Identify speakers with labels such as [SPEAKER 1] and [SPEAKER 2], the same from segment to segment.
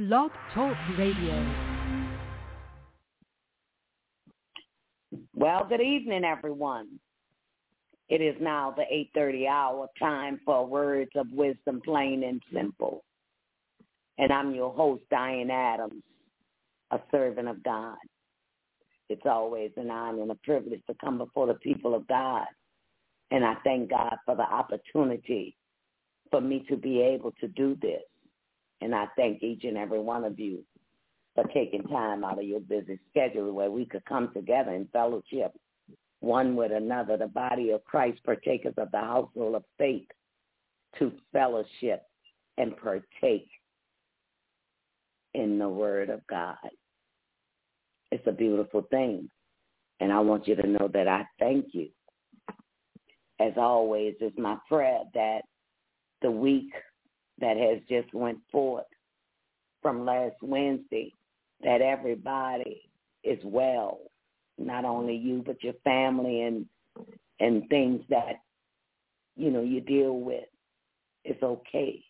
[SPEAKER 1] Blog Talk Radio.
[SPEAKER 2] Well, good evening, everyone. It is now the 8:30 hour, time for words of wisdom, plain and simple. And I'm your host, Diane Adams, a servant of God. It's always an honor and a privilege to come before the people of God. And I thank God for the opportunity for me to be able to do this. And I thank each and every one of you for taking time out of your busy schedule where we could come together in fellowship, one with another, the body of Christ, partakers of the household of faith, to fellowship and partake in the Word of God. It's a beautiful thing, and I want you to know that I thank you. As always, it's my prayer that the week that has just went forth from last Wednesday, that everybody is well, not only you but your family and things that, you deal with. It's okay.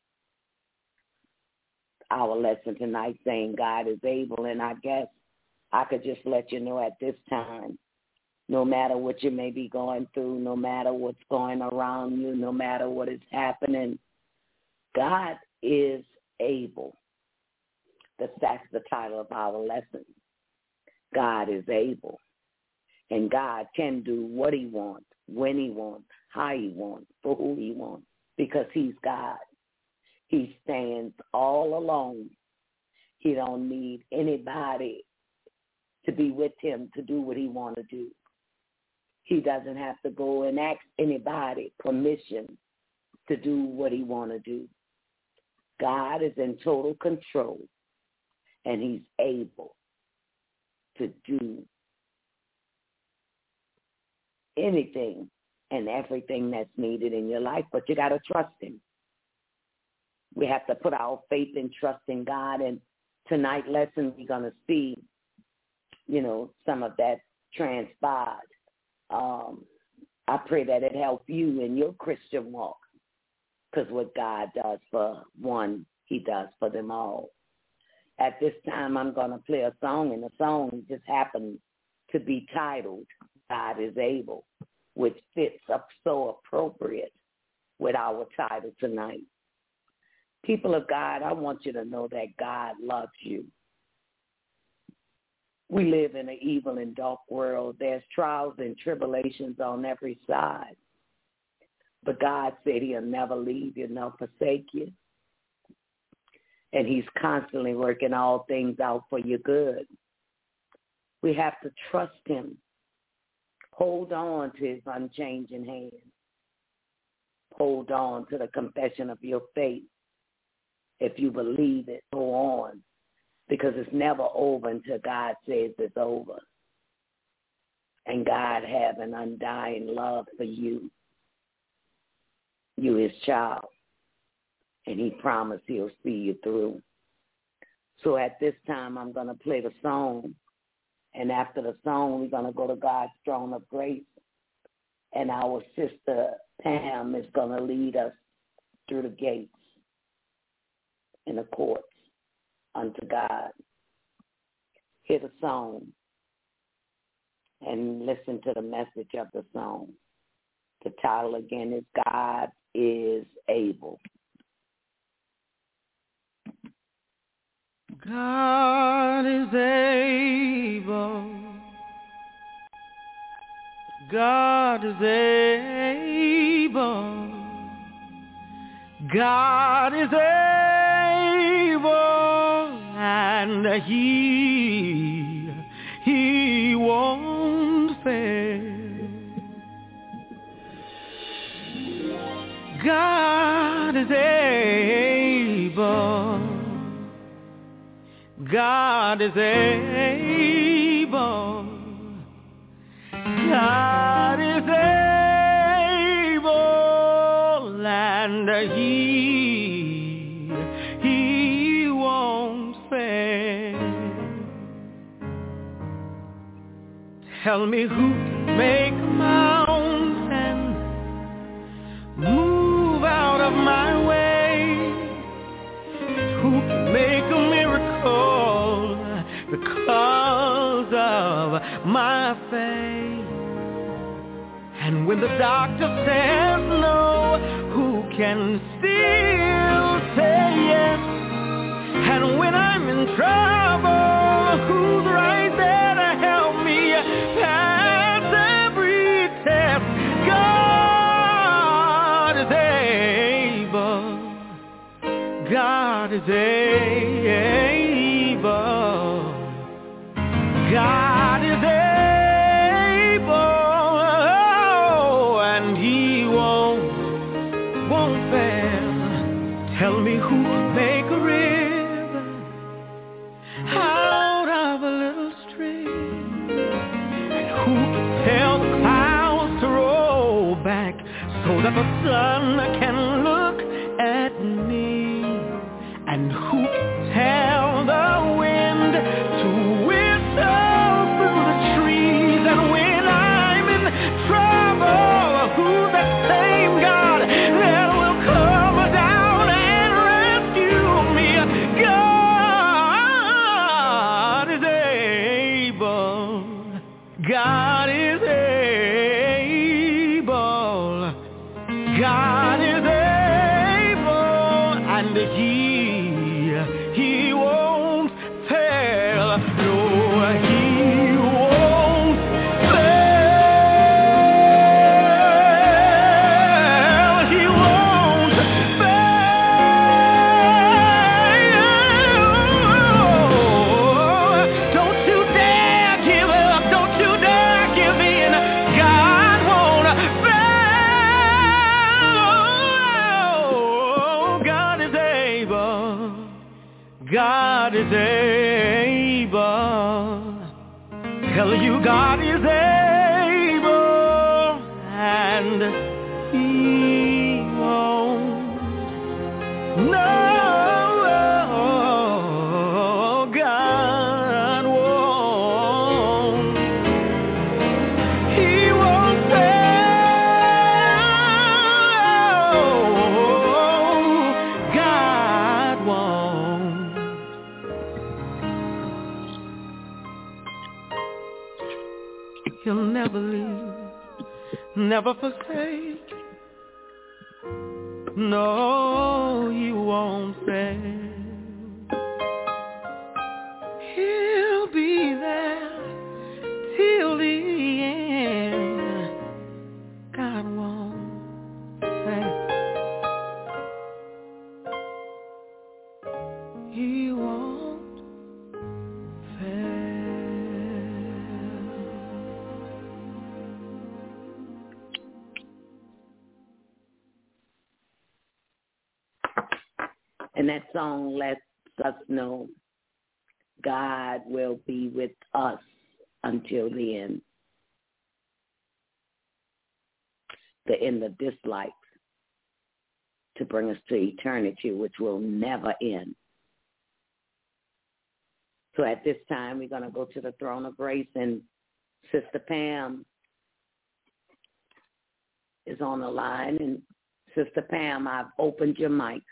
[SPEAKER 2] Our lesson tonight saying God is able, and I guess I could just let you know at this time, no matter what you may be going through, no matter what's going around you, no matter what is happening, God is able. That's the title of our lesson. God is able. And God can do what he wants, when he wants, how he wants, for who he wants, because he's God. He stands all alone. He don't need anybody to be with him to do what he wants to do. He doesn't have to go and ask anybody permission to do what he wants to do. God is in total control, and he's able to do anything and everything that's needed in your life, but you got to trust him. We have to put our faith and trust in God, and tonight's lesson we're going to see, some of that transpired. I pray that it help you in your Christian walk, because what God does for one, he does for them all. At this time, I'm going to play a song, and the song just happened to be titled, God is Able, which fits up so appropriate with our title tonight. People of God, I want you to know that God loves you. We live in an evil and dark world. There's trials and tribulations on every side. But God said he'll never leave you nor forsake you. And he's constantly working all things out for your good. We have to trust him. Hold on to his unchanging hand. Hold on to the confession of your faith. If you believe it, go on. Because it's never over until God says it's over. And God has an undying love for you. You his child. And he promised he'll see you through. So at this time, I'm going to play the song. And after the song, we're going to go to God's throne of grace. And our sister Pam is going to lead us through the gates in the courts unto God. Hear the song and listen to the message of the song. The title again is God is Able.
[SPEAKER 3] God is able. God is able. God is able, and he won't fail. God is able. God is able. God is able, and he won't fail. Tell me who can make a mountain move out of my way? Who can make a miracle because of my faith. And when the doctor says no, who can still say yes? And when I'm in trouble, who's right there to help me pass every test? God is able. God is able. God is able. And he won't fail. Tell me who could make a river out of a little stream, and who can tell the clouds to roll back so that the sun can look at me, and who can tell the wind to whistle through the trees, and when I'm in trouble, who's that same God that will come down and rescue me? God is able. God is able. God is able, and he won't fail. No, he won't fail. He won't fail. Don't you dare give up. Don't you dare give in. God won't fail. God is able. God is able. Tell you God is able, and he won't. No, God won't. He won't fail. God won't. He'll never leave, never forsake. No, he won't fail. He'll be there till the end. God won't fail. He won't fail.
[SPEAKER 2] And that song lets us know God will be with us until the end of this life, to bring us to eternity, which will never end. So at this time, we're going to go to the throne of grace, and Sister Pam is on the line. And Sister Pam, I've opened your mic.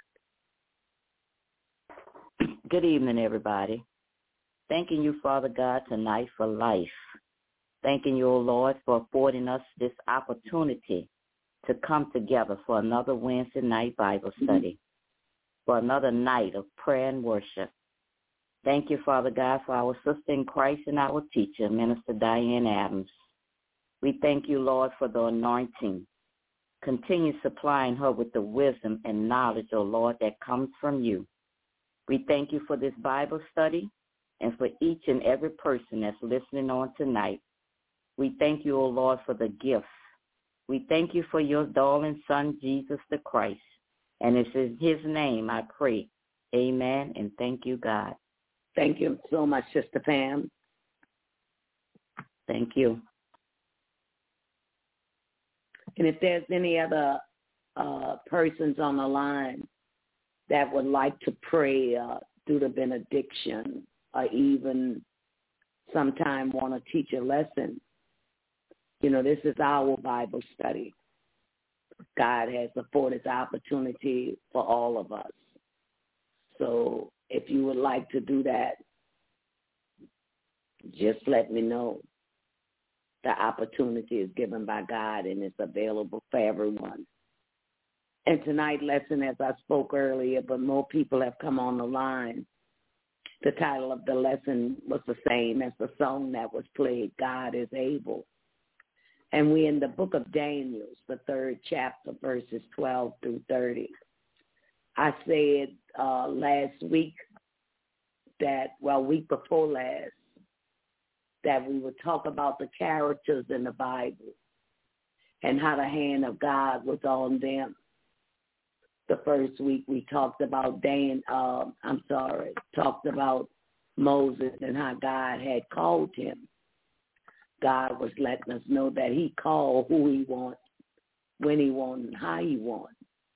[SPEAKER 4] Good evening, everybody. Thanking you, Father God, tonight for life. Thanking you, O Lord, for affording us this opportunity to come together for another Wednesday night Bible study, for another night of prayer and worship. Thank you, Father God, for our sister in Christ and our teacher, Minister Diane Adams. We thank you, Lord, for the anointing. Continue supplying her with the wisdom and knowledge, O Lord, that comes from you. We thank you for this Bible study and for each and every person that's listening on tonight. We thank you, O Lord, for the gifts. We thank you for your darling Son, Jesus the Christ. And it's in his name I pray. Amen, and thank you, God.
[SPEAKER 2] Thank you so much, Sister Pam.
[SPEAKER 4] Thank you.
[SPEAKER 2] And if there's any other persons on the line that would like to pray, do the benediction, or even sometime want to teach a lesson, this is our Bible study. God has afforded the opportunity for all of us. So if you would like to do that, just let me know. The opportunity is given by God, and it's available for everyone. And tonight's lesson, as I spoke earlier, but more people have come on the line, the title of the lesson was the same as the song that was played, God is Able. And we're in the book of Daniel, the 3rd chapter, verses 12 through 30. I said last week week before last, that we would talk about the characters in the Bible and how the hand of God was on them. The first week we talked about talked about Moses and how God had called him. God was letting us know that he called who he wants, when he wants, and how he wants.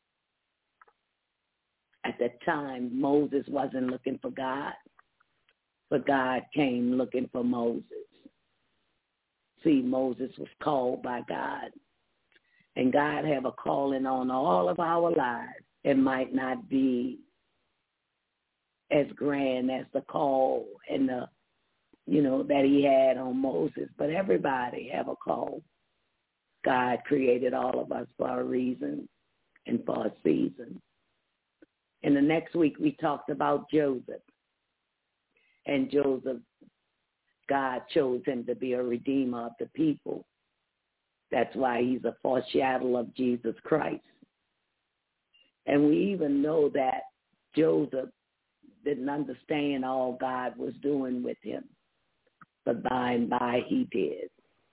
[SPEAKER 2] At that time, Moses wasn't looking for God, but God came looking for Moses. See, Moses was called by God. And God have a calling on all of our lives. It might not be as grand as the call and the, that he had on Moses, but everybody have a call. God created all of us for a reason and for a season. And the next week we talked about Joseph. And Joseph, God chose him to be a redeemer of the people. That's why he's a foreshadow of Jesus Christ. And we even know that Joseph didn't understand all God was doing with him. But by and by he did.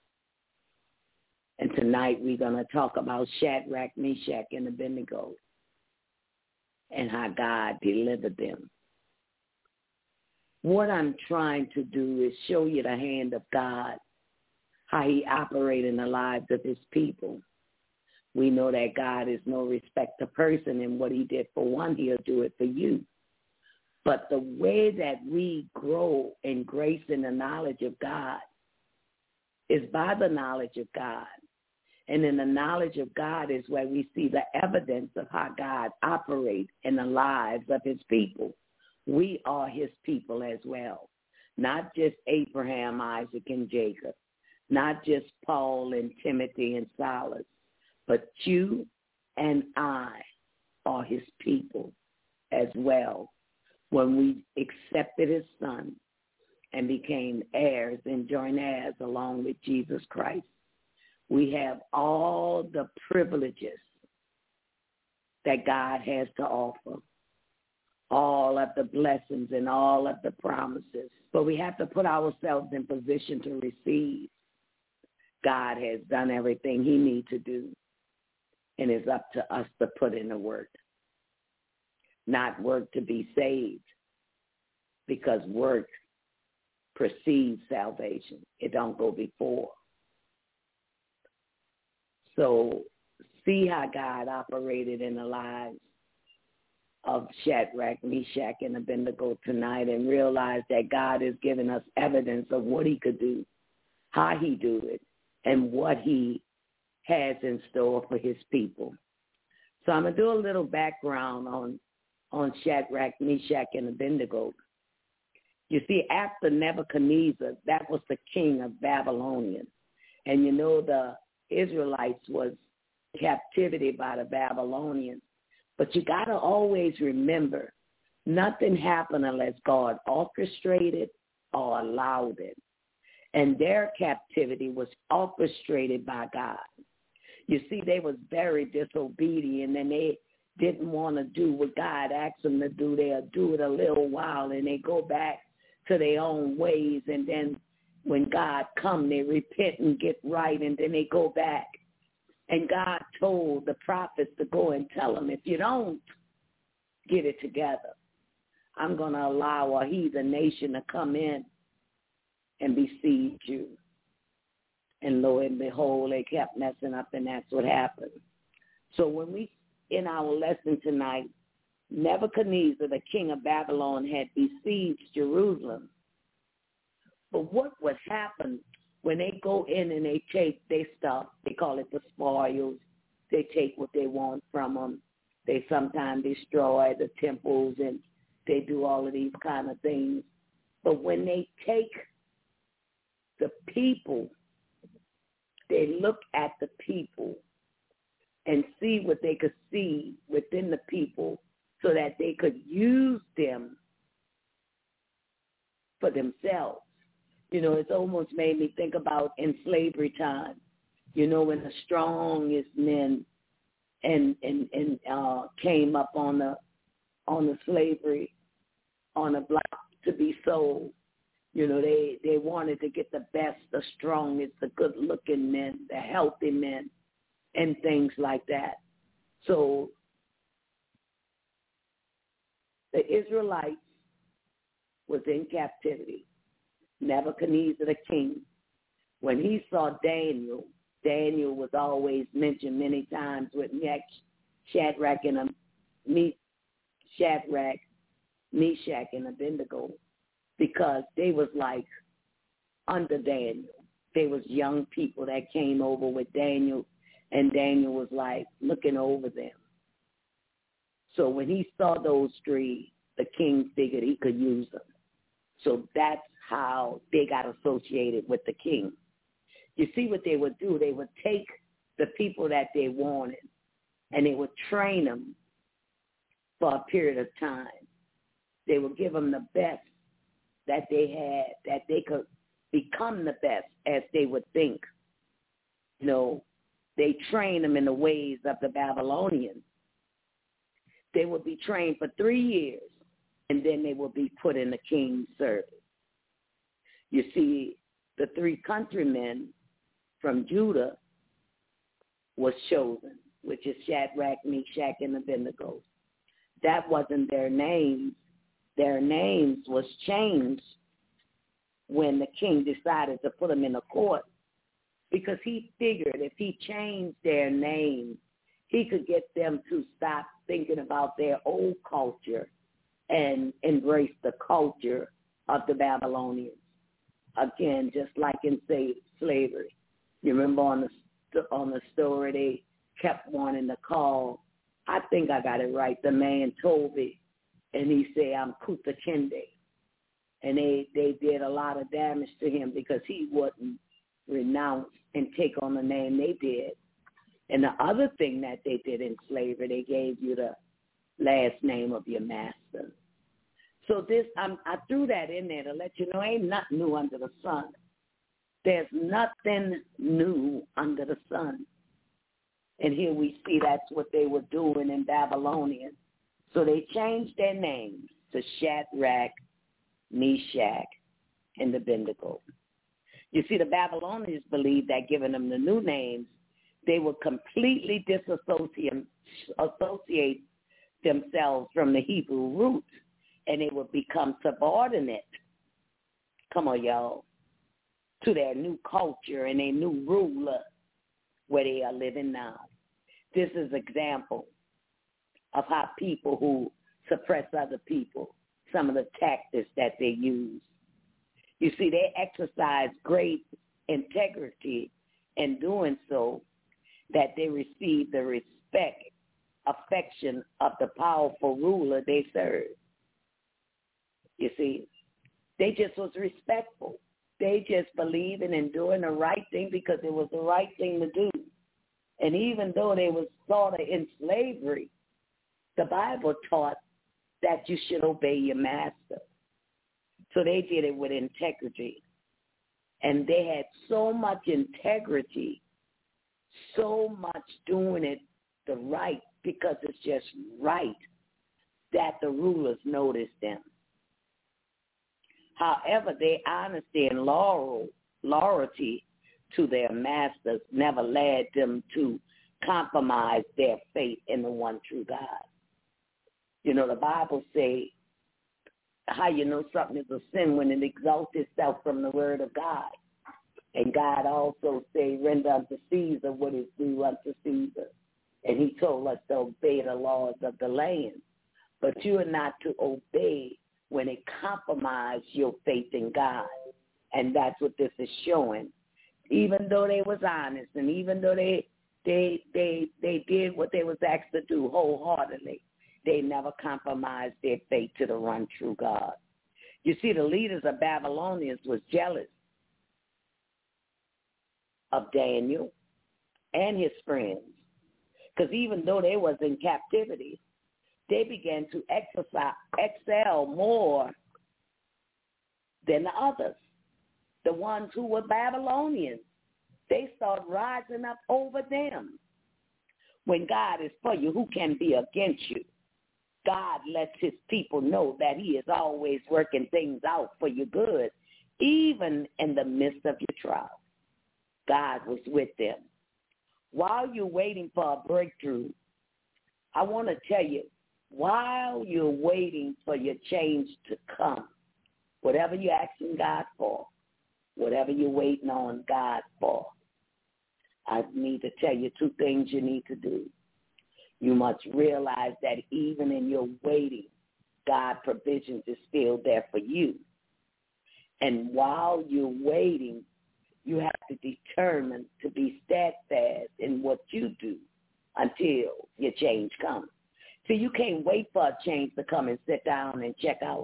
[SPEAKER 2] And tonight we're going to talk about Shadrach, Meshach, and Abednego and how God delivered them. What I'm trying to do is show you the hand of God, how he operates in the lives of his people. We know that God is no respecter of person, and what he did for one, he'll do it for you. But the way that we grow in grace and the knowledge of God is by the knowledge of God. And in the knowledge of God is where we see the evidence of how God operates in the lives of his people. We are his people as well, not just Abraham, Isaac, and Jacob, not just Paul and Timothy and Silas, but you and I are his people as well. When we accepted his son and became heirs and joint heirs along with Jesus Christ, we have all the privileges that God has to offer, all of the blessings and all of the promises. But we have to put ourselves in position to receive. God has done everything he needs to do, and it's up to us to put in the work. Not work to be saved, because work precedes salvation. It don't go before. So see how God operated in the lives of Shadrach, Meshach, and Abednego tonight, and realize that God has given us evidence of what he could do, how he do it, and what he has in store for his people. So I'm going to do a little background on Shadrach, Meshach, and Abednego. You see, after Nebuchadnezzar, that was the king of Babylonian. And you know the Israelites was in captivity by the Babylonians. But you got to always remember, nothing happened unless God orchestrated or allowed it. And their captivity was orchestrated by God. You see, they was very disobedient, and they didn't want to do what God asked them to do. They'll do it a little while, and they go back to their own ways. And then when God come, they repent and get right, and then they go back. And God told the prophets to go and tell them, if you don't get it together, I'm going to allow a heathen nation to come in and besiege you. And lo and behold, they kept messing up, and that's what happened. So when we, in our lesson tonight, Nebuchadnezzar, the king of Babylon, had besieged Jerusalem. But what would happen when they go in and they take their stuff? They call it the spoils. They take what they want from them. They sometimes destroy the temples, and they do all of these kind of things. But when they take the people, they look at the people and see what they could see within the people so that they could use them for themselves. You know, it's almost made me think about in slavery time, you know, when the strongest men and came up on the slavery on the block to be sold. You know, they wanted to get the best, the strongest, the good-looking men, the healthy men, and things like that. So the Israelites was in captivity. Nebuchadnezzar the king, when he saw Daniel was always mentioned many times with Shadrach, Meshach, and Abednego, because they was like under Daniel. They was young people that came over with Daniel, and Daniel was like looking over them. So when he saw those three, the king figured he could use them. So that's how they got associated with the king. You see what they would do? They would take the people that they wanted, and they would train them for a period of time. They would give them the best that they had, that they could become the best as they would think. You know, they trained them in the ways of the Babylonians. They would be trained for 3 years, and then they would be put in the king's service. You see, the 3 countrymen from Judah was chosen, which is Shadrach, Meshach, and Abednego. That wasn't their names. Their names was changed when the king decided to put them in a court, because he figured if he changed their names, he could get them to stop thinking about their old culture and embrace the culture of the Babylonians. Again, just like in slavery. You remember on the story, they kept wanting to call, I think I got it right, the man Toby, and he said, I'm Kuta Kende. And they did a lot of damage to him because he wouldn't renounce and take on the name they did. And the other thing that they did in slavery, they gave you the last name of your master. So this, I threw that in there to let you know ain't nothing new under the sun. There's nothing new under the sun. And here we see that's what they were doing in Babylonian. So they changed their names to Shadrach, Meshach, and Abednego. You see, the Babylonians believed that giving them the new names, they would completely disassociate themselves from the Hebrew roots, and they would become subordinate, come on, y'all, to their new culture and their new ruler where they are living now. This is an example of how people who suppress other people, some of the tactics that they use. You see, they exercise great integrity in doing so, that they receive the respect, affection of the powerful ruler they serve. You see, they just was respectful. They just believing in doing the right thing because it was the right thing to do. And even though they was sort of in slavery, the Bible taught that you should obey your master. So they did it with integrity. And they had so much integrity, so much doing it the right, because it's just right, that the rulers noticed them. However, their honesty and loyalty to their masters never led them to compromise their faith in the one true God. You know, the Bible says, how you know something is a sin when it exalts itself from the word of God. And God also say, render unto Caesar what is due unto Caesar. And he told us to obey the laws of the land. But you are not to obey when it compromises your faith in God. And that's what this is showing. Even though they was honest, and even though they did what they was asked to do wholeheartedly, they never compromised their faith to the one true God. You see, the leaders of Babylonians was jealous of Daniel and his friends. Because even though they was in captivity, they began to excel more than the others, the ones who were Babylonians. They started rising up over them. When God is for you, who can be against you? God lets his people know that he is always working things out for your good, even in the midst of your trial. God was with them. While you're waiting for a breakthrough, I want to tell you, while you're waiting for your change to come, whatever you're asking God for, whatever you're waiting on God for, I need to tell you two things you need to do. You must realize that even in your waiting, God's provisions is still there for you. And while you're waiting, you have to determine to be steadfast in what you do until your change comes. So you can't wait for a change to come and sit down and check out.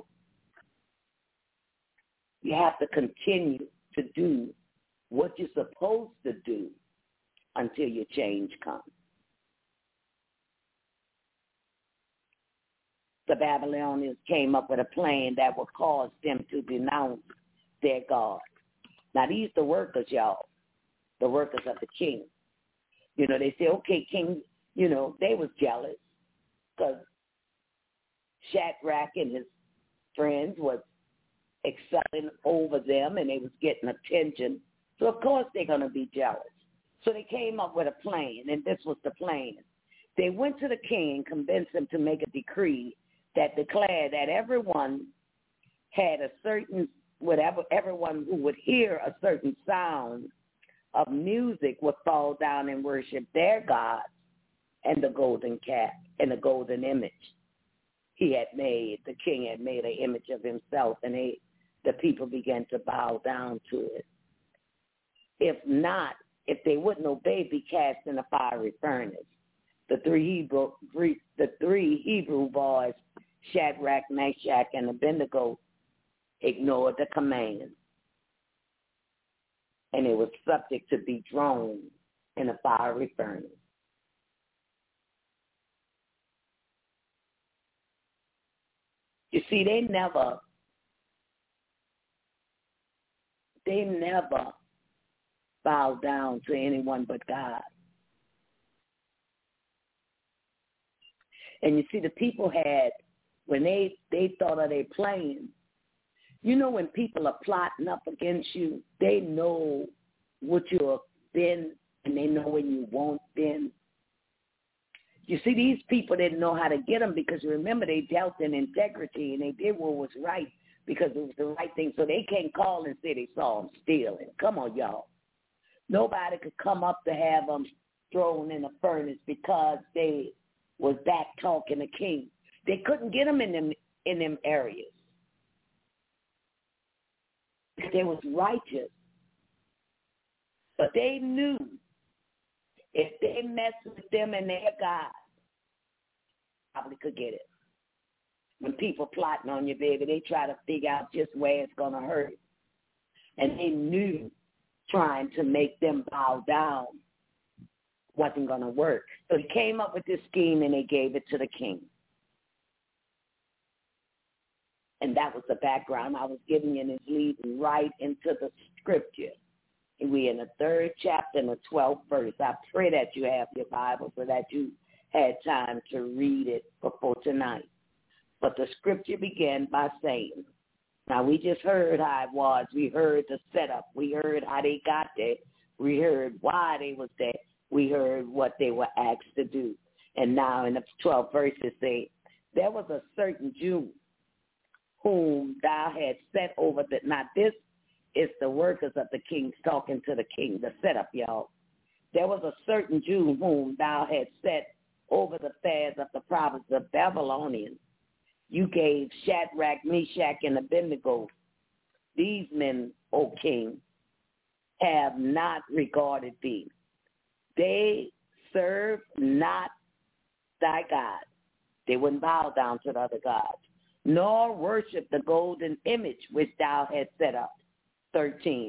[SPEAKER 2] You have to continue to do what you're supposed to do until your change comes. The Babylonians came up with a plan that would cause them to denounce their God. Now, these the workers, y'all, the workers of the king. You know, they say, okay, king, you know, they was jealous because Shadrach and his friends was excelling over them and they was getting attention. So, of course, they're going to be jealous. So they came up with a plan, and this was the plan. They went to the king and convinced him to make a decree that declared that everyone had a certain, everyone who would hear a certain sound of music would fall down and worship their God and the golden calf and the golden image he had made. The king had made an image of himself, and the people began to bow down to it. If not, if they wouldn't obey, be cast in a fiery furnace. The three Hebrew boys, Shadrach, Meshach, and Abednego, ignored the command, and it was subject to be thrown in a fiery furnace. You see, they never bowed down to anyone but God. And you see, the people had, when they thought of their plan, you know, when people are plotting up against you, they know what you have been and they know when you won't been. You see, these people didn't know how to get them because, remember, they dealt in integrity and they did what was right because it was the right thing. So they can't call and say they saw them stealing. Come on, y'all. Nobody could come up to have them thrown in a furnace because they was back talking the king. They couldn't get them in them areas. They was righteous. But they knew if they messed with them and their God, probably could get it. When people plotting on you, baby, they try to figure out just where it's going to hurt. And they knew trying to make them bow down wasn't going to work. So they came up with this scheme and they gave it to the king. And that was the background I was giving you, and it's leading right into the scripture. And we're in the 3rd chapter and the 12th verse. I pray that you have your Bible so that you had time to read it before tonight. But the scripture began by saying, now we just heard how it was. We heard the setup. We heard how they got there. We heard why they was there. We heard what they were asked to do. And now in the 12th verse it says, there was a certain Jew whom thou had set over the, now this is the workers of the king talking to the king, the setup, y'all. There was a certain Jew whom thou had set over the affairs of the province of Babylonians. You gave Shadrach, Meshach, and Abednego. These men, O king, have not regarded thee. They serve not thy God. They wouldn't bow down to the other gods, nor worship the golden image which thou hast set up. 13.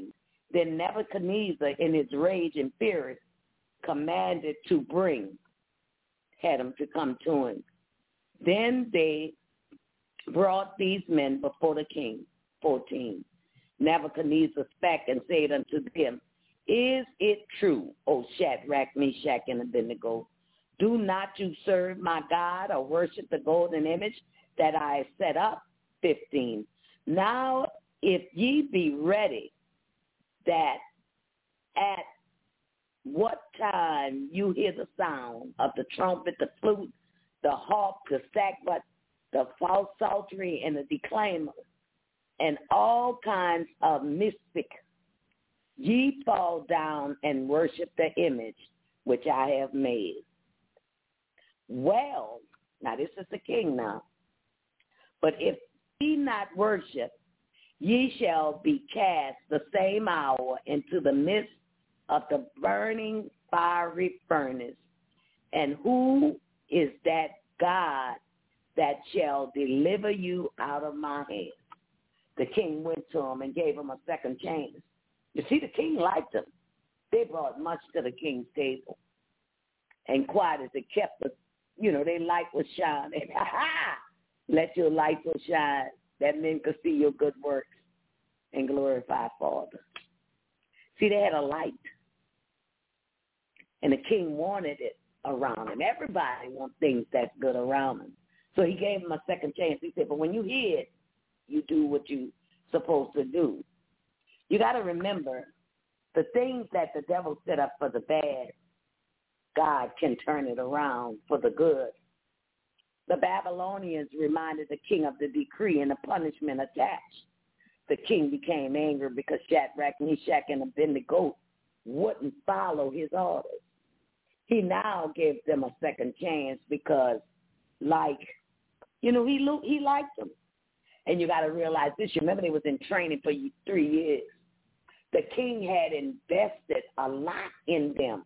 [SPEAKER 2] Then Nebuchadnezzar, in his rage and fury, commanded to had him to come to him. Then they brought these men before the king. 14. Nebuchadnezzar spake and said unto them, Is it true, O Shadrach, Meshach, and Abednego? Do not you serve my God or worship the golden image that I have set up? 15. Now, if ye be ready, that at what time you hear the sound of the trumpet, the flute, the harp, the sackbut, the false psaltery, and the declaimer, and all kinds of mystic, ye fall down and worship the image which I have made. Well, now this is the king now, but if ye not worship, ye shall be cast the same hour into the midst of the burning fiery furnace. And who is that God that shall deliver you out of my hand? The king went to him and gave him a second chance. You see, the king liked him. They brought much to the king's table. And quiet as it kept the, their light was shining. Let your light so shine that men could see your good works and glorify Father. See, they had a light. And the king wanted it around him. Everybody wants things that's good around him. So he gave him a second chance. He said, but when you hear it, you do what you're supposed to do. You got to remember, the things that the devil set up for the bad, God can turn it around for the good. The Babylonians reminded the king of the decree and the punishment attached. The king became angry because Shadrach, Meshach, and Abednego wouldn't follow his orders. He now gave them a second chance because, he liked them. And you got to realize this. You remember they was in training for 3 years. The king had invested a lot in them.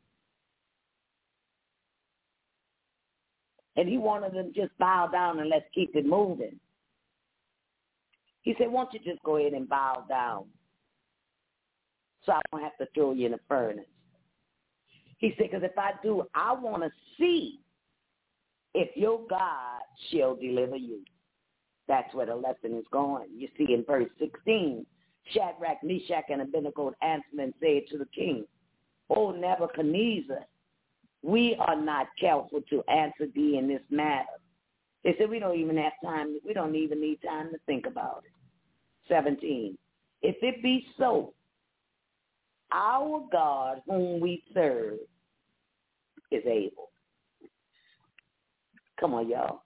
[SPEAKER 2] And he wanted them to just bow down and let's keep it moving. He said, won't you just go ahead and bow down so I don't have to throw you in the furnace? He said, because if I do, I want to see if your God shall deliver you. That's where the lesson is going. You see in verse 16, Shadrach, Meshach, and Abednego answered and said to the king, O Nebuchadnezzar, we are not careful to answer thee in this matter. They said, we don't even have time. We don't even need time to think about it. 17, if it be so, our God whom we serve is able. Come on, y'all.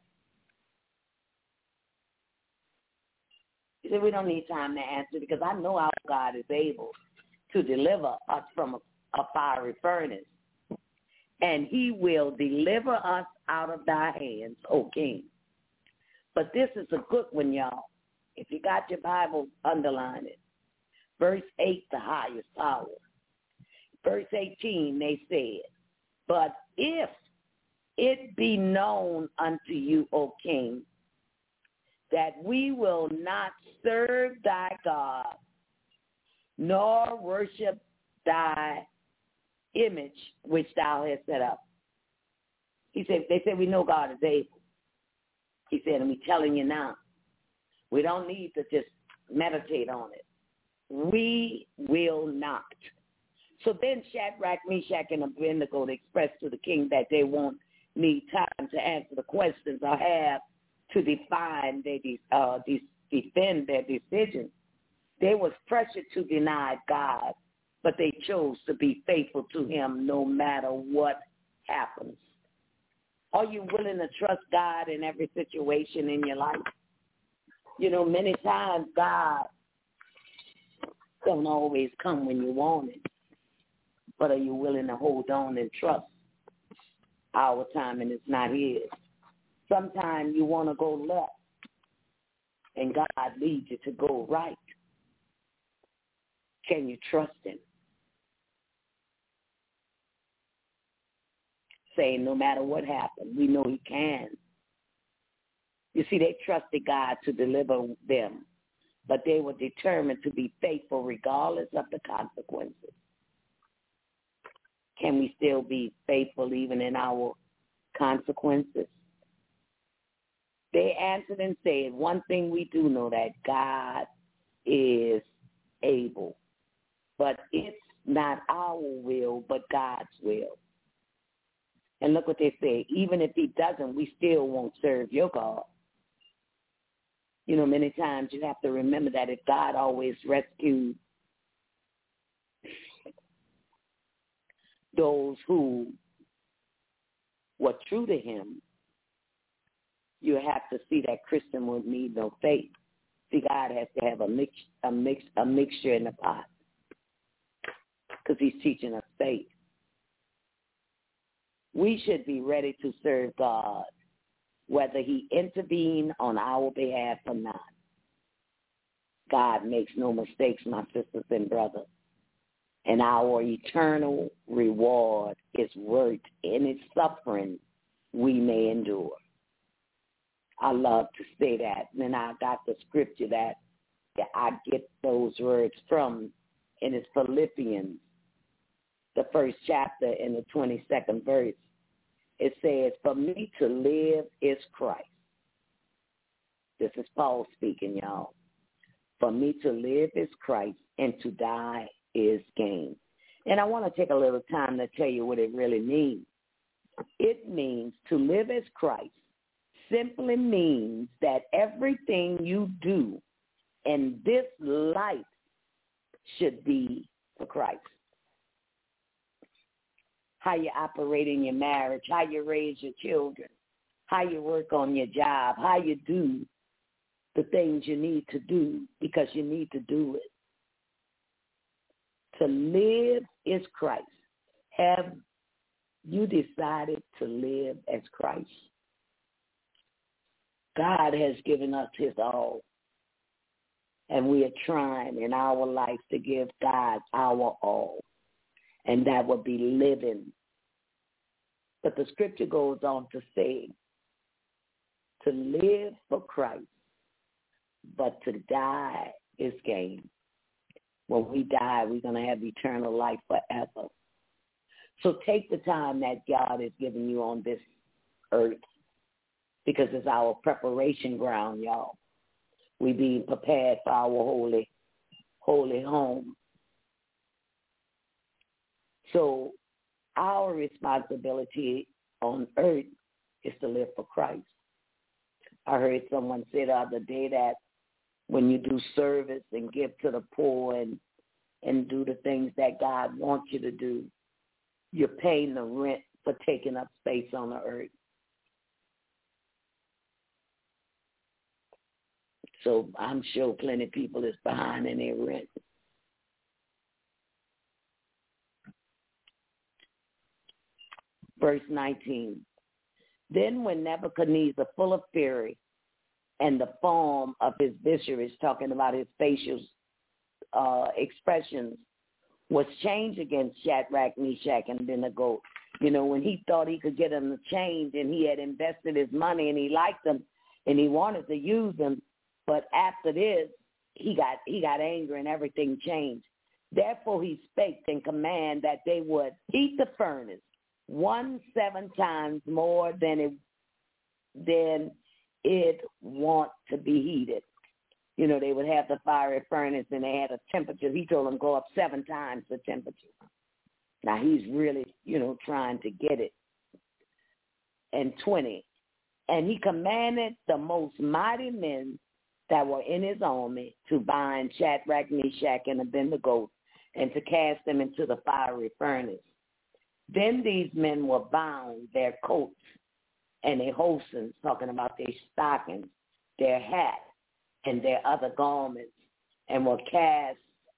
[SPEAKER 2] He said, we don't need time to answer because I know our God is able to deliver us from a fiery furnace. And he will deliver us out of thy hands, O king. But this is a good one, y'all. If you got your Bible, underline it. Verse 8, the highest power. Verse 18, they said, but if it be known unto you, O king, that we will not serve thy God, nor worship thy image which thou hast set up. He said, they said, we know God is able. He said, and we're telling you now, we don't need to just meditate on it. We will not. So then Shadrach, Meshach, and Abednego expressed to the king that they won't need time to answer the questions or have to defend their decision. They was pressured to deny God, but they chose to be faithful to him no matter what happens. Are you willing to trust God in every situation in your life? Many times God don't always come when you want it, but are you willing to hold on and trust our time and it's not his? Sometimes you want to go left, and God leads you to go right. Can you trust him? Saying no matter what happened, we know he can. You see, they trusted God to deliver them but they were determined to be faithful regardless of the consequences. Can we still be faithful even in our consequences? They answered and said, one thing we do know, that God is able. But it's not our will, but God's will. And look what they say. Even if he doesn't, we still won't serve your God. You know, many times you have to remember that if God always rescued those who were true to him, you have to see that Christian would need no faith. See, God has to have a mixture in the pot, because he's teaching us faith. We should be ready to serve God, whether he intervene on our behalf or not. God makes no mistakes, my sisters and brothers. And our eternal reward is worked in its suffering we may endure. I love to say that. And I got the scripture that I get those words from, and it's Philippians, the 1st chapter in the 22nd verse. It says, for me to live is Christ. This is Paul speaking, y'all. For me to live is Christ, and to die is gain. And I want to take a little time to tell you what it really means. It means to live as Christ simply means that everything you do in this life should be for Christ. How you operate in your marriage, how you raise your children, how you work on your job, how you do the things you need to do because you need to do it. To live is Christ. Have you decided to live as Christ? God has given us his all, and we are trying in our life to give God our all, and that would be living. But the scripture goes on to say, to live for Christ, but to die is gain. When we die, we're going to have eternal life forever. So take the time that God has given you on this earth, because it's our preparation ground, y'all. We being prepared for our holy home. So our responsibility on earth is to live for Christ. I heard someone say the other day that when you do service and give to the poor and do the things that God wants you to do, you're paying the rent for taking up space on the earth. So I'm sure plenty of people is behind in their rent. Verse 19. Then when Nebuchadnezzar, full of fury, and the form of his viscera, talking about his facial expressions, was changed against Shadrach, Meshach, and Abednego. You know, when he thought he could get them to change, and he had invested his money, and he liked them, and he wanted to use them, but after this, he got angry, and everything changed. Therefore he spake and commanded that they would heat the furnace 7 times more than it want to be heated. You know, they would have the fiery furnace, and they had a temperature. He told them go up 7 times the temperature. Now he's really, trying to get it. And 20. And he commanded the most mighty men that were in his army to bind Shadrach, Meshach, and Abednego, and to cast them into the fiery furnace. Then these men were bound, their coats and their hosen, talking about their stockings, their hat, and their other garments, and were cast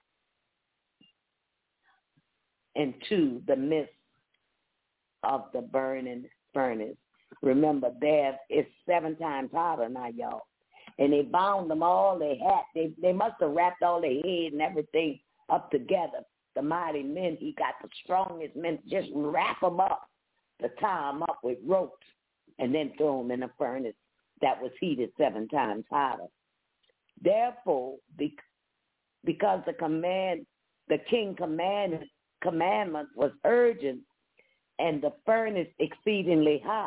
[SPEAKER 2] into the midst of the burning furnace. Remember, there it's 7 times hotter now, y'all. And they bound them all, their hat. They must have wrapped all their head and everything up together. The mighty men, he got the strongest men, just wrap them up, to tie them up with ropes, and then throw them in a furnace that was heated 7 times hotter. Therefore, because the king commandment was urgent, and the furnace exceedingly hot,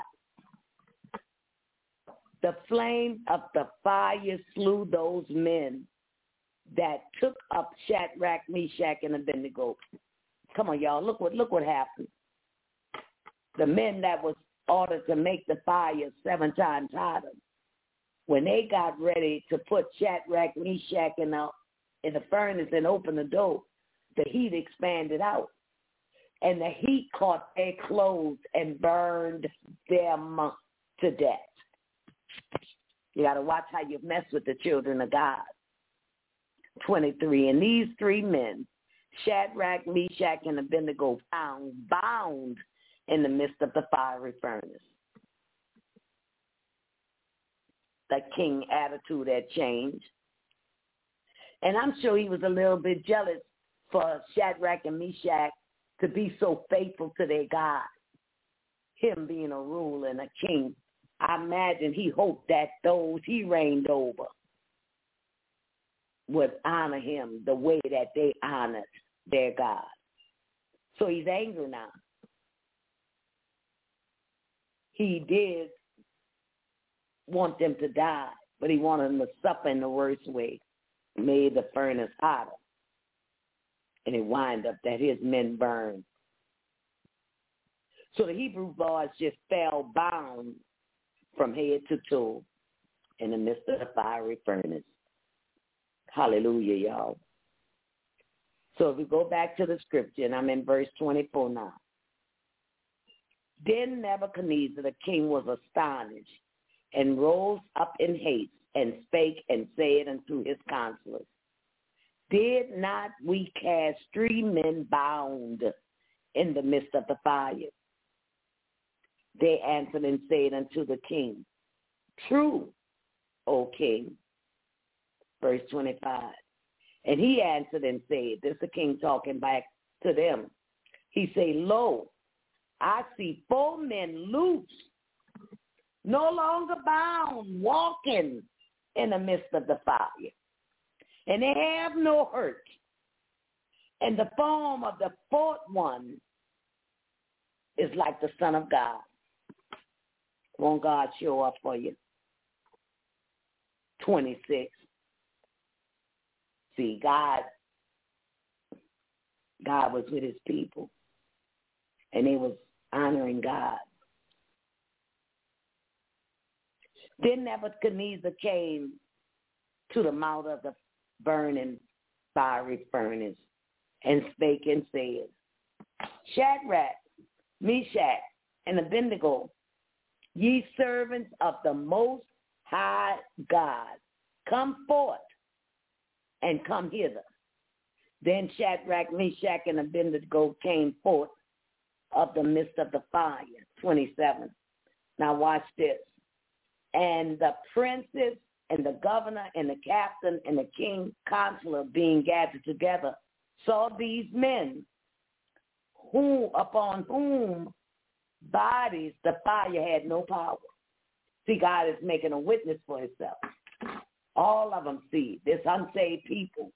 [SPEAKER 2] the flame of the fire slew those men that took up Shadrach, Meshach, and Abednego. Come on, y'all, look what happened. The men that was ordered to make the fire 7 times hotter, when they got ready to put Shadrach, Meshach in the furnace and open the door, the heat expanded out. And the heat caught their clothes and burned them to death. You got to watch how you mess with the children of God. 23, and these 3 men, Shadrach, Meshach, and Abednego, found bound in the midst of the fiery furnace. The king's attitude had changed. And I'm sure he was a little bit jealous for Shadrach and Meshach to be so faithful to their God. Him being a ruler and a king, I imagine he hoped that those he reigned over would honor him the way that they honored their God. So he's angry now. He did want them to die, but he wanted them to suffer in the worst way. Made the furnace hotter. And it wind up that his men burned. So the Hebrew boys just fell bound from head to toe in the midst of the fiery furnace. Hallelujah, y'all. So if we go back to the scripture, and I'm in verse 24 now. Then Nebuchadnezzar the king was astonished, and rose up in haste, and spake and said unto his counselors, Did not we cast 3 men bound in the midst of the fire? They answered and said unto the king, True, O king. Verse 25. And he answered and said, this is the king talking back to them. He said, Lo, I see 4 men loose, no longer bound, walking in the midst of the fire. And they have no hurt. And the form of the 4th one is like the Son of God. Won't God show up for you? 26. See, God was with his people, and they was honoring God. Then Nebuchadnezzar came to the mouth of the burning fiery furnace and spake and said, Shadrach, Meshach, and Abednego, ye servants of the Most High God, come forth and come hither. Then Shadrach, Meshach, and Abednego came forth of the midst of the fire. 27. Now watch this. And the princes and the governor and the captain and the king counselor being gathered together saw these men upon whom bodies the fire had no power. See, God is making a witness for himself. All of them see this unsaved people.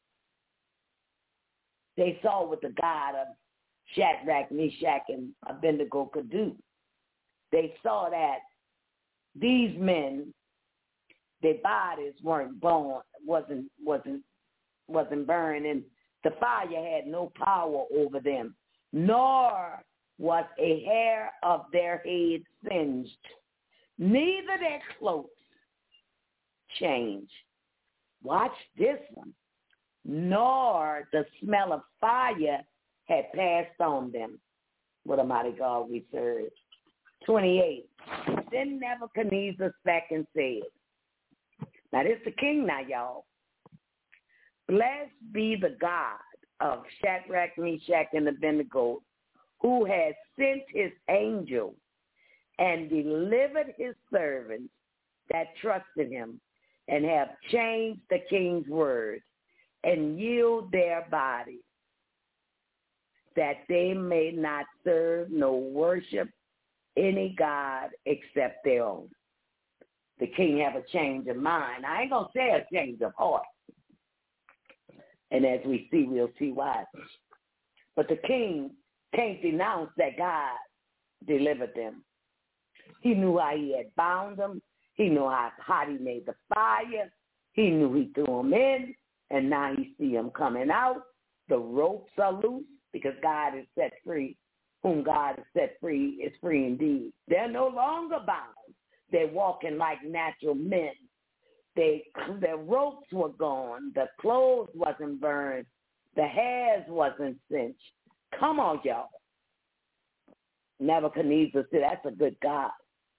[SPEAKER 2] They saw what the God of Shadrach, Meshach, and Abednego could do. They saw that these men, their bodies wasn't burned, and the fire had no power over them, nor was a hair of their head singed, neither their clothes changed. Watch this one. Nor the smell of fire had passed on them. What a mighty God we serve. 28. Then Nebuchadnezzar spake and said, now this is the king now, y'all. Blessed be the God of Shadrach, Meshach, and Abednego, who has sent his angel and delivered his servants that trusted him, and have changed the king's word, and yield their bodies, that they may not serve nor worship any God except their own. the king have a change of mind. I ain't going to say a change of heart. And as we see, we'll see why. But the king can't denounce that God delivered them. He knew how he had bound them. He knew how hot he made the fire. He knew he threw them in. And now he see them coming out. The ropes are loose because God is set free. Whom God has set free is free indeed. They're no longer bound. They're walking like natural men. Their ropes were gone. The clothes wasn't burned. The hairs wasn't cinched. Come on, y'all. Nebuchadnezzar said, that's a good God.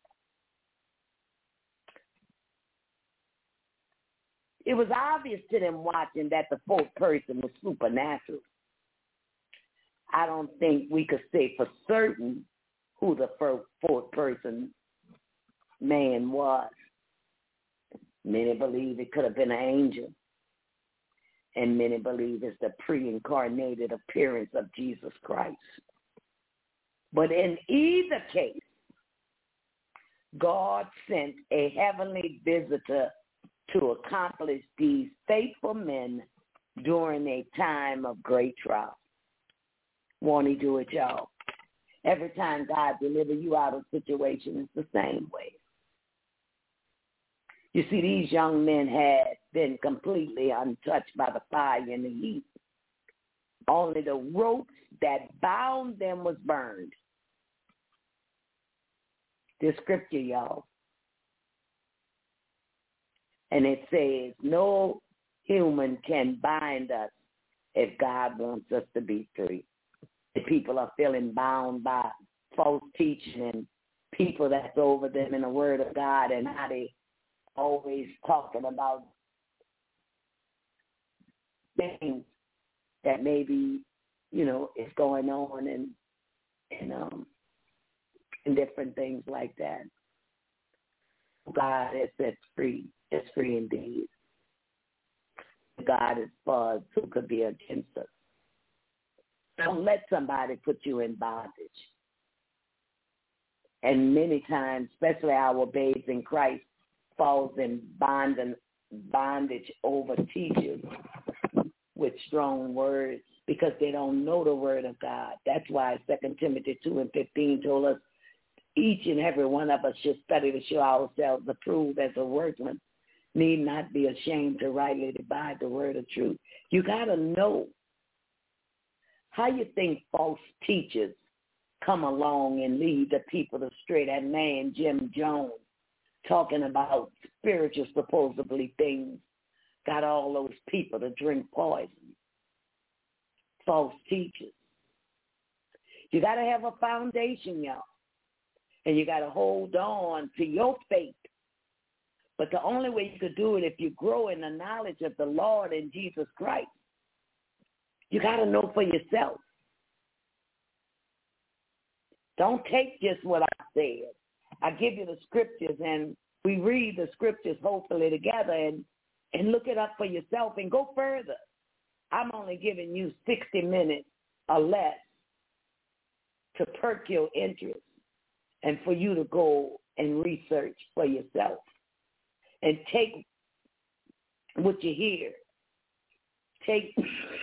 [SPEAKER 2] It was obvious to them watching that the fourth person was supernatural. I don't think we could say for certain who the fourth person man was. Many believe it could have been an angel. And many believe it's the pre-incarnated appearance of Jesus Christ. But in either case, God sent a heavenly visitor to accomplish these faithful men during a time of great trial. Won't he do it, y'all? Every time God delivers you out of a situation, it's the same way. You see, these young men had been completely untouched by the fire and the heat. Only the ropes that bound them was burned. This scripture, y'all. And it says, no human can bind us if God wants us to be free. The people are feeling bound by false teaching and people that's over them in the word of God and how they always talking about things that maybe, is going on and different things like that. God has set free. It's free indeed. God is for us. Who could be against us? Don't let somebody put you in bondage. And many times, especially our babes in Christ, falls in bondage over teachers with strong words because they don't know the word of God. That's why 2 Timothy 2:15 told us each and every one of us should study to show ourselves approved as a workman, need not be ashamed to rightly divide the word of truth. You got to know. How you think false teachers come along and lead the people astray? That man, Jim Jones, talking about spiritual, supposedly things, got all those people to drink poison. False teachers. You got to have a foundation, y'all. And you got to hold on to your faith. But the only way you could do it if you grow in the knowledge of the Lord and Jesus Christ. You got to know for yourself. Don't take just what I said. I give you the scriptures, and we read the scriptures hopefully together and look it up for yourself and go further. I'm only giving you 60 minutes or less to perk your interest and for you to go and research for yourself and take what you hear. Take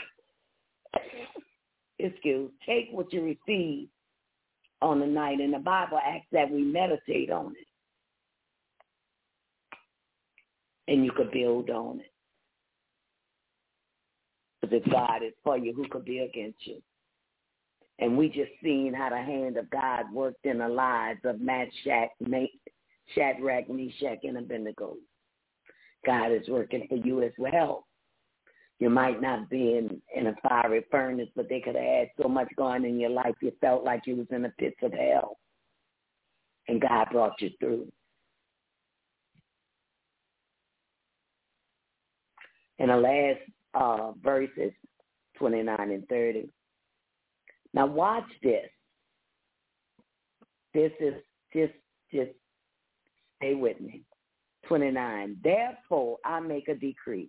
[SPEAKER 2] what you receive on the night, and the Bible asks that we meditate on it. And you could build on it. Because if God is for you, who could be against you? And we just seen how the hand of God worked in the lives of Shadrach, Meshach, and Abednego. God is working for you as well. You might not be in a fiery furnace, but they could have had so much going in your life you felt like you was in the pits of hell. And God brought you through. And the last verses, 29 and 30. Now watch this. This is just stay with me. 29. Therefore, I make a decree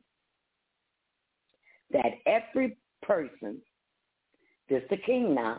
[SPEAKER 2] that every person, this the king now,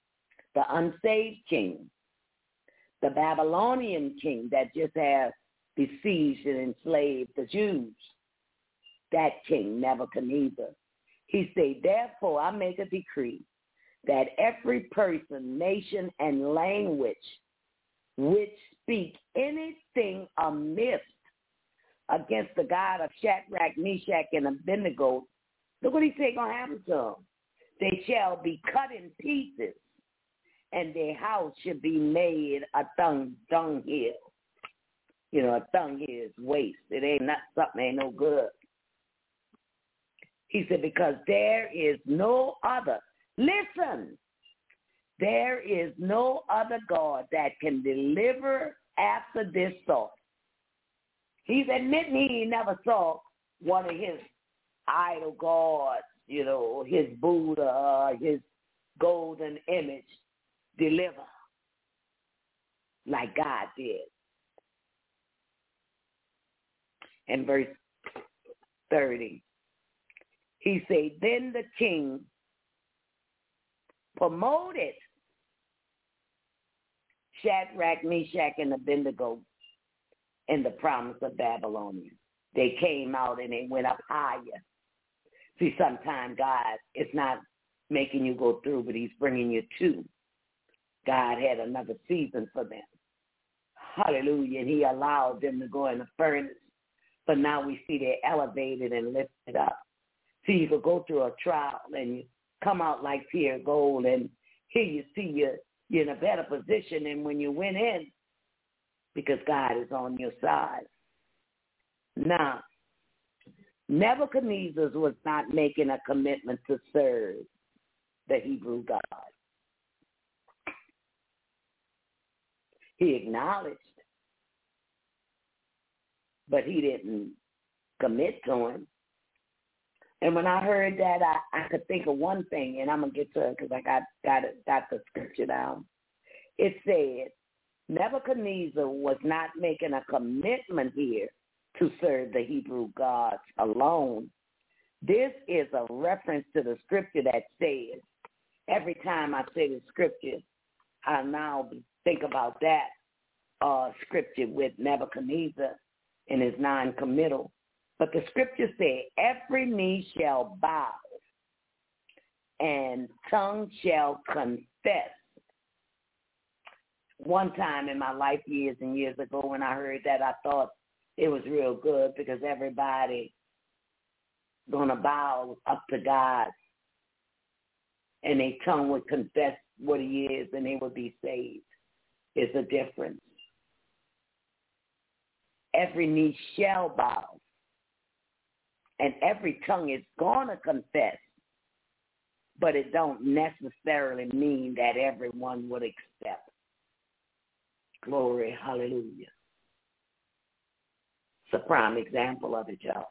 [SPEAKER 2] the unsaved king, the Babylonian king that just has besieged and enslaved the Jews. That king, Nebuchadnezzar. He said, therefore I make a decree that every person, nation, and language which speak anything amiss against the God of Shadrach, Meshach, and Abednego, look what he said going to happen to them. They shall be cut in pieces, and their house should be made a dunghill. You know, a dunghill is waste. It ain't not something, ain't no good. He said, because there is no other. Listen, there is no other God that can deliver after this sort. He's admitting he never saw one of his idol gods, you know, his Buddha, his golden image deliver like God did. In verse 30, he said, then the king promoted Shadrach, Meshach, and Abednego in the promise of Babylonian. They came out and they went up higher. See, sometimes God is not making you go through, but he's bringing you to. God had another season for them. Hallelujah. And he allowed them to go in the furnace. But now we see they're elevated and lifted up. See, you could go through a trial and you come out like pure gold, and here you see you're in a better position than when you went in, because God is on your side. Now, Nebuchadnezzar was not making a commitment to serve the Hebrew God. He acknowledged, but he didn't commit to him. And when I heard that, I could think of one thing, and I'm going to get to it because I got the scripture down. It said, Nebuchadnezzar was not making a commitment here to serve the Hebrew gods alone. This is a reference to the scripture that says, every time I say the scripture, I now think about that scripture with Nebuchadnezzar and his non-committal. But the scripture said, every knee shall bow and tongue shall confess. One time in my life, years and years ago, when I heard that, I thought it was real good because everybody going to bow up to God and their tongue would confess what he is and they would be saved. It's a difference. Every knee shall bow. And every tongue is going to confess, but it don't necessarily mean that everyone would accept. Glory, hallelujah. It's a prime example of it, y'all.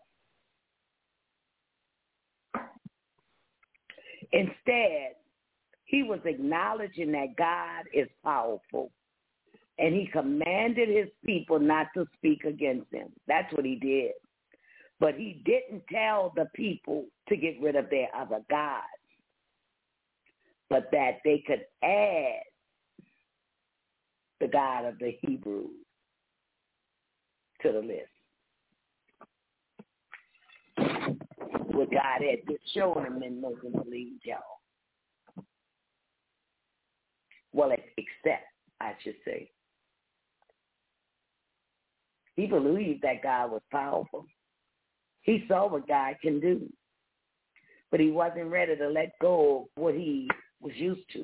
[SPEAKER 2] Instead, he was acknowledging that God is powerful, and he commanded his people not to speak against him. That's what he did. But he didn't tell the people to get rid of their other gods, but that they could add the God of the Hebrews to the list. What God had just shown him and making believe, y'all. Well, except, I should say. He believed that God was powerful. He saw what God can do, but he wasn't ready to let go of what he was used to,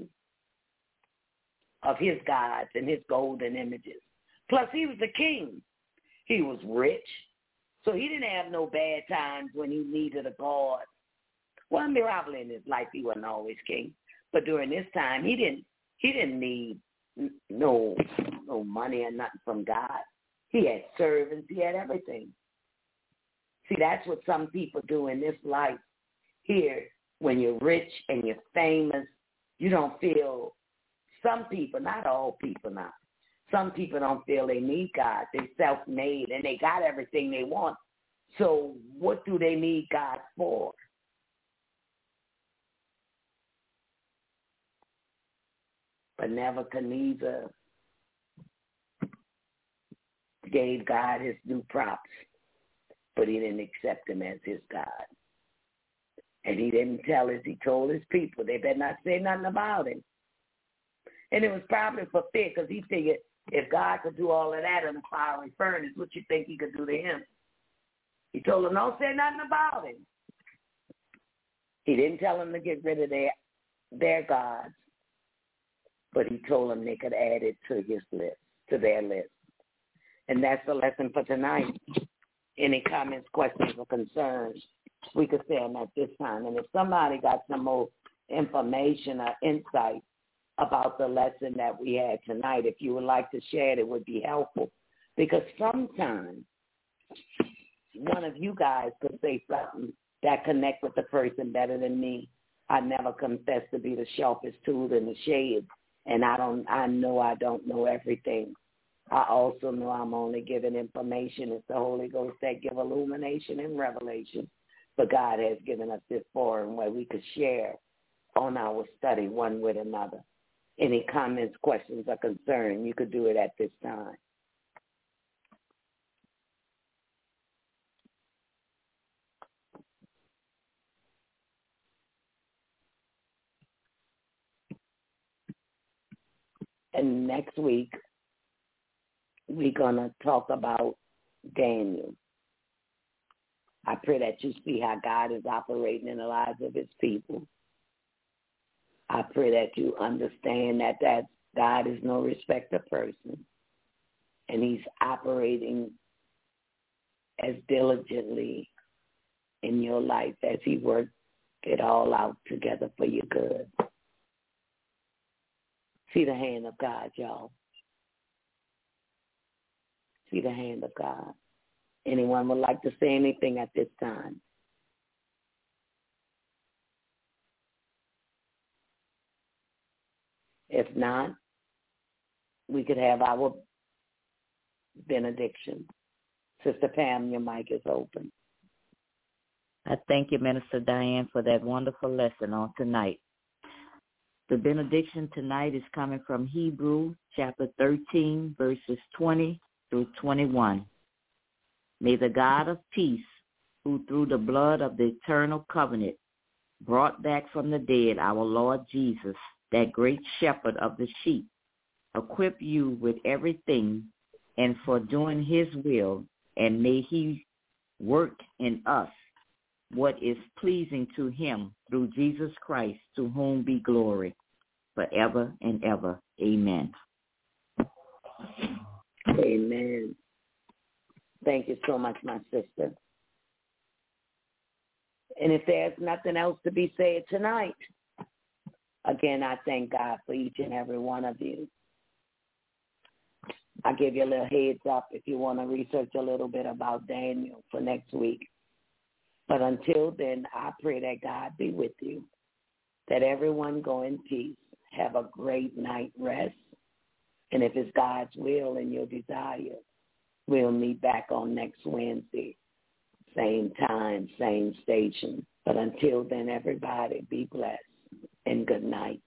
[SPEAKER 2] of his gods and his golden images. Plus, he was the king. He was rich, so he didn't have no bad times when he needed a god. Well, probably in his life he wasn't always king, but during this time he didn't need no money or nothing from God. He had servants. He had everything. See, that's what some people do in this life. Here, when you're rich and you're famous, you don't feel, some people, not all people now, some people don't feel they need God. They're self-made and they got everything they want. So what do they need God for? But Nebuchadnezzar, gave God his due props, but he didn't accept him as his God. And he didn't tell us, he told his people, they better not say nothing about him. And it was probably for fear, because he figured if God could do all of that in a fiery furnace, what you think he could do to him? He told them, don't say nothing about him. He didn't tell them to get rid of their gods, but he told them they could add it to his list, to their list. And that's the lesson for tonight. Any comments, questions, or concerns, we could say them at this time. And if somebody got some more information or insight about the lesson that we had tonight, if you would like to share it, it would be helpful. Because sometimes one of you guys could say something that connect with the person better than me. I never confess to be the sharpest tool in the shed, and I know I don't know everything. I also know I'm only giving information. It's the Holy Ghost that give illumination and revelation. But God has given us this forum where we could share on our study one with another. Any comments, questions, or concerns, you could do it at this time. And next week, we're going to talk about Daniel. I pray that you see how God is operating in the lives of his people. I pray that you understand that God is no respecter of person, and he's operating as diligently in your life as he worked it all out together for your good. See the hand of God, y'all. See the hand of God. Anyone would like to say anything at this time? If not, we could have our benediction. Sister Pam, your mic is open.
[SPEAKER 4] I thank you, Minister Diane, for that wonderful lesson on tonight. The benediction tonight is coming from Hebrews chapter 13, verses 20 through 21. May the God of peace, who through the blood of the eternal covenant brought back from the dead our Lord Jesus, that great shepherd of the sheep, equip you with everything and for doing his will, and may he work in us what is pleasing to him through Jesus Christ, to whom be glory forever and ever. Amen.
[SPEAKER 2] Amen. Thank you so much, my sister. And if there's nothing else to be said tonight, again, I thank God for each and every one of you. I give you a little heads up if you want to research a little bit about Daniel for next week. But until then, I pray that God be with you, that everyone go in peace, have a great night rest, and if it's God's will and your desire, we'll meet back on next Wednesday, same time, same station. But until then, everybody be blessed and good night.